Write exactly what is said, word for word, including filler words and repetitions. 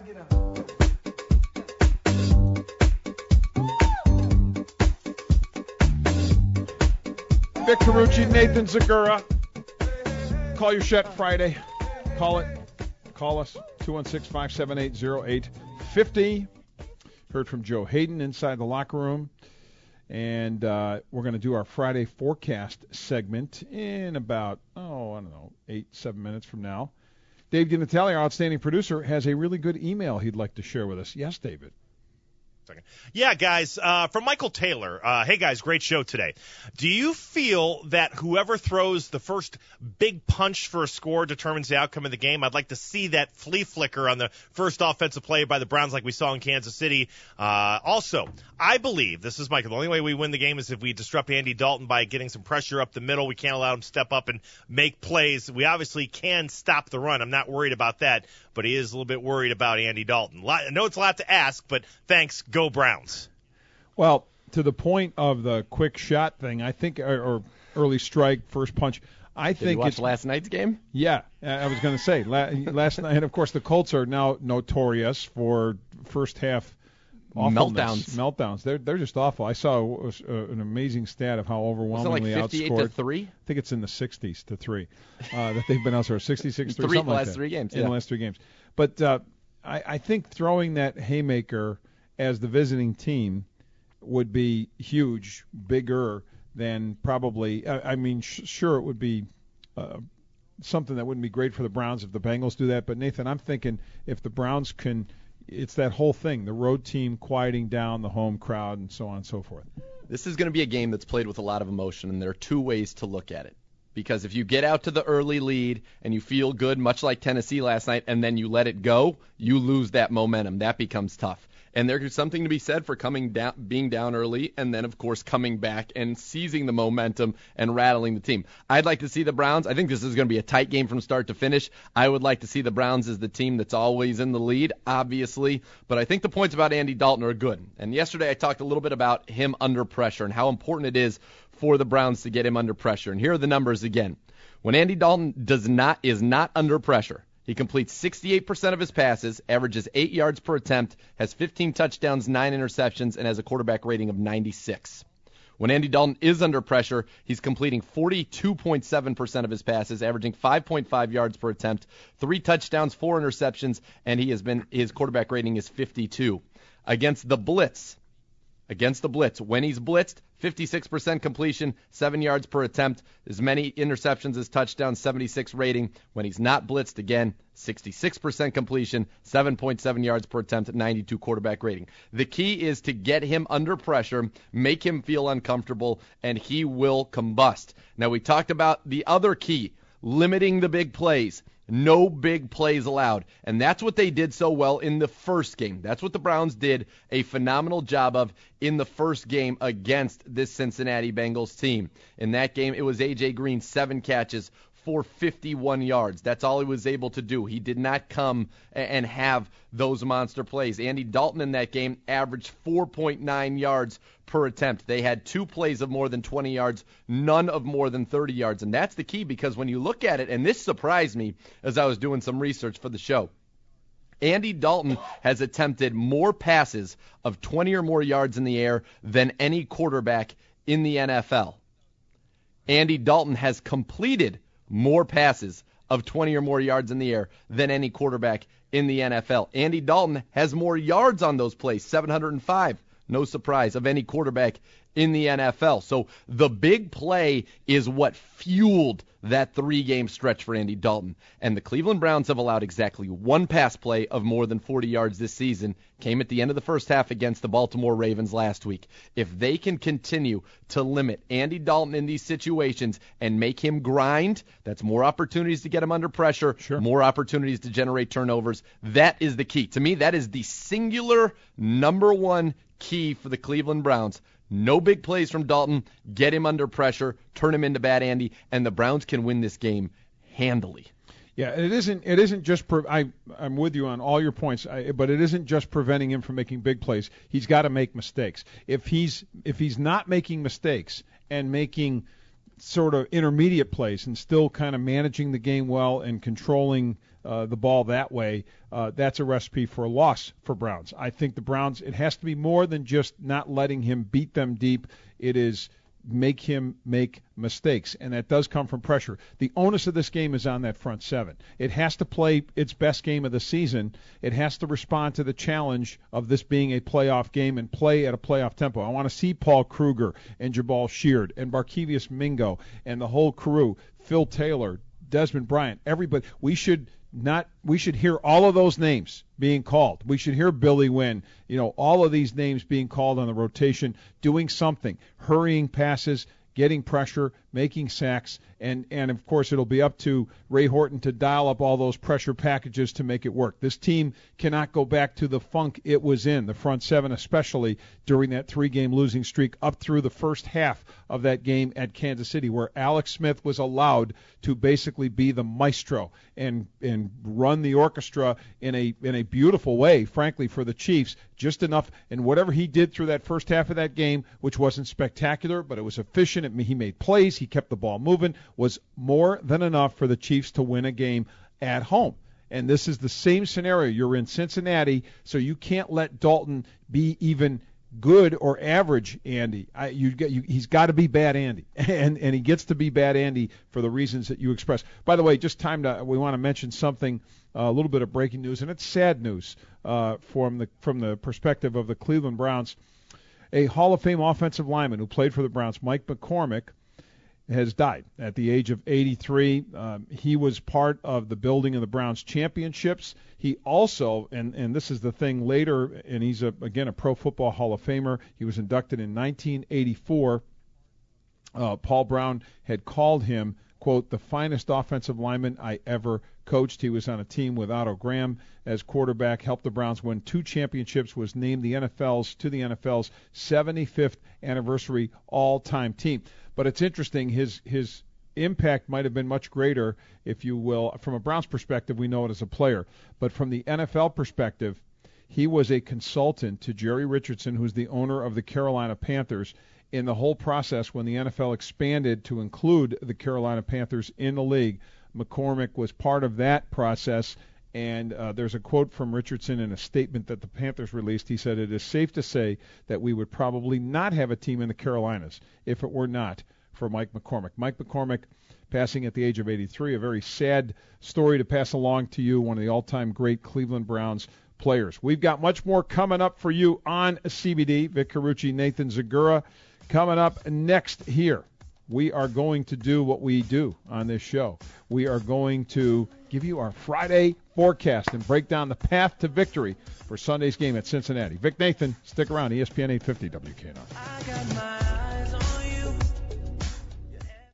Vic Carucci, Nathan Zagura. Call your shot Friday. Call it. Call us. two one six, five seven eight, zero eight five zero. Heard from Joe Hayden inside the locker room. And uh, we're going to do our Friday forecast segment in about, oh, I don't know, eight, seven minutes from now. Dave DiNatale, our outstanding producer, has a really good email he'd like to share with us. Yes, David. Yeah, guys, uh, from Michael Taylor. Uh, hey, guys, great show today. Do you feel that whoever throws the first big punch for a score determines the outcome of the game? I'd like to see that flea flicker on the first offensive play by the Browns like we saw in Kansas City. Uh, also, I believe, this is Michael, the only way we win the game is if we disrupt Andy Dalton by getting some pressure up the middle. We can't allow him to step up and make plays. We obviously can stop the run. I'm not worried about that, but he is a little bit worried about Andy Dalton. I know it's a lot to ask, but thanks. Go Browns. Well, to the point of the quick shot thing, I think, or, or early strike, first punch, I Did think you watch it's last night's game? Yeah, I was going to say last night, and of course the Colts are now notorious for first half awfulness. meltdowns. Meltdowns. They're they're just awful. I saw uh, an amazing stat of how overwhelmingly Was it like fifty-eight outscored. to three? I think it's in the sixties to three uh, that they've been outscored. sixty-six three, Three something the like last that. three games, In yeah. the last three games. But uh, I, I think throwing that haymaker as the visiting team would be huge, bigger than probably. I, I mean, sh- sure, it would be uh, something that wouldn't be great for the Browns if the Bengals do that. But Nathan, I'm thinking if the Browns can, it's that whole thing, the road team quieting down the home crowd and so on and so forth. This is going to be a game that's played with a lot of emotion, and there are two ways to look at it. Because if you get out to the early lead and you feel good, much like Tennessee last night, and then you let it go, you lose that momentum. That becomes tough. And there's something to be said for coming down, being down early, and then, of course, coming back and seizing the momentum and rattling the team. I'd like to see the Browns. I think this is going to be a tight game from start to finish. I would like to see the Browns as the team that's always in the lead, obviously. But I think the points about Andy Dalton are good. And yesterday I talked a little bit about him under pressure and how important it is for the Browns to get him under pressure. And here are the numbers again. When Andy Dalton does not is not under pressure, he completes sixty-eight percent of his passes, averages eight yards per attempt, has fifteen touchdowns, nine interceptions, and has a quarterback rating of ninety-six. When Andy Dalton is under pressure, he's completing forty-two point seven percent of his passes, averaging five point five yards per attempt, three touchdowns, four interceptions, and he has been his quarterback rating is fifty-two. Against the blitz, Against the blitz, when he's blitzed, fifty-six percent completion, seven yards per attempt, as many interceptions as touchdowns, seventy-six rating. When he's not blitzed, again, sixty-six percent completion, seven point seven yards per attempt, ninety-two quarterback rating. The key is to get him under pressure, make him feel uncomfortable, and he will combust. Now, we talked about the other key, limiting the big plays. No big plays allowed. And that's what they did so well in the first game. That's what the Browns did a phenomenal job of in the first game against this Cincinnati Bengals team. In that game, it was A J Green, seven catches for fifty-one yards. That's all he was able to do. He did not come and have those monster plays. Andy Dalton in that game averaged four point nine yards per attempt. They had two plays of more than twenty yards, none of more than thirty yards. And that's the key, because when you look at it, and this surprised me as I was doing some research for the show, Andy Dalton has attempted more passes of twenty or more yards in the air than any quarterback in the N F L. Andy Dalton has completed more passes of twenty or more yards in the air than any quarterback in the N F L. Andy Dalton has more yards on those plays, seven hundred five, no surprise, of any quarterback in the N F L. So the big play is what fueled that three-game stretch for Andy Dalton. And the Cleveland Browns have allowed exactly one pass play of more than forty yards this season. Came at the end of the first half against the Baltimore Ravens last week. If they can continue to limit Andy Dalton in these situations and make him grind, that's more opportunities to get him under pressure, Sure. more opportunities to generate turnovers. That is the key. To me, that is the singular number one key for the Cleveland Browns. No big plays from Dalton. Get him under pressure. Turn him into Bad Andy, and the Browns can win this game handily. Yeah, it isn't. It isn't just. Pre- I I'm with you on all your points, I, but it isn't just preventing him from making big plays. He's got to make mistakes. If he's if he's not making mistakes and making sort of intermediate plays and still kind of managing the game well and controlling uh, the ball that way, uh, that's a recipe for a loss for Browns. I think the Browns, it has to be more than just not letting him beat them deep. It is make him make mistakes, and that does come from pressure. The onus of this game is on that front seven. It has to play its best game of the season. It has to respond to the challenge of this being a playoff game and play at a playoff tempo. I want to see Paul Kruger and Jabal Sheard and Barkevious Mingo and the whole crew, Phil Taylor, Desmond Bryant, everybody. We should not we should hear all of those names being called. We should hear Billy Wynn, you know, all of these names being called on the rotation, doing something, hurrying passes, getting pressure, making sacks, and, and of course it'll be up to Ray Horton to dial up all those pressure packages to make it work. This team cannot go back to the funk it was in, the front seven especially, during that three-game losing streak up through the first half of that game at Kansas City, where Alex Smith was allowed to basically be the maestro and and run the orchestra in a in a beautiful way, frankly, for the Chiefs, just enough. And whatever he did through that first half of that game, which wasn't spectacular, but it was efficient. It, he made plays. He kept the ball moving, was more than enough for the Chiefs to win a game at home. And this is the same scenario. You're in Cincinnati, so you can't let Dalton be even good or average Andy. I, you, you, he's got to be bad Andy, and and he gets to be bad Andy for the reasons that you expressed. By the way, just time to we want to mention something, uh, a little bit of breaking news, and it's sad news uh, from the from the perspective of the Cleveland Browns. A Hall of Fame offensive lineman who played for the Browns, Mike McCormick, has died at the age of eighty-three. Um, he was part of the building of the Browns championships. He also, and, and this is the thing later, and he's, a, again, a Pro Football Hall of Famer. He was inducted in nineteen eighty-four. Uh, Paul Brown had called him, quote, the finest offensive lineman I ever coached. He was on a team with Otto Graham as quarterback, helped the Browns win two championships, was named the N F L's to the N F L's seventy-fifth anniversary all-time team. But it's interesting, his his impact might have been much greater, if you will. From a Browns perspective, we know it as a player. But from the N F L perspective, he was a consultant to Jerry Richardson, who's the owner of the Carolina Panthers, in the whole process when the N F L expanded to include the Carolina Panthers in the league. McCormick was part of that process, and uh, there's a quote from Richardson in a statement that the Panthers released. He said, it is safe to say that we would probably not have a team in the Carolinas if it were not for Mike McCormick. Mike McCormick passing at the age of eighty-three, a very sad story to pass along to you, one of the all-time great Cleveland Browns players. We've got much more coming up for you on C B D. Vic Carucci, Nathan Zagura. Coming up next here, we are going to do what we do on this show. We are going to give you our Friday forecast and break down the path to victory for Sunday's game at Cincinnati. Vic Nathan, stick around, E S P N eight fifty W K N R.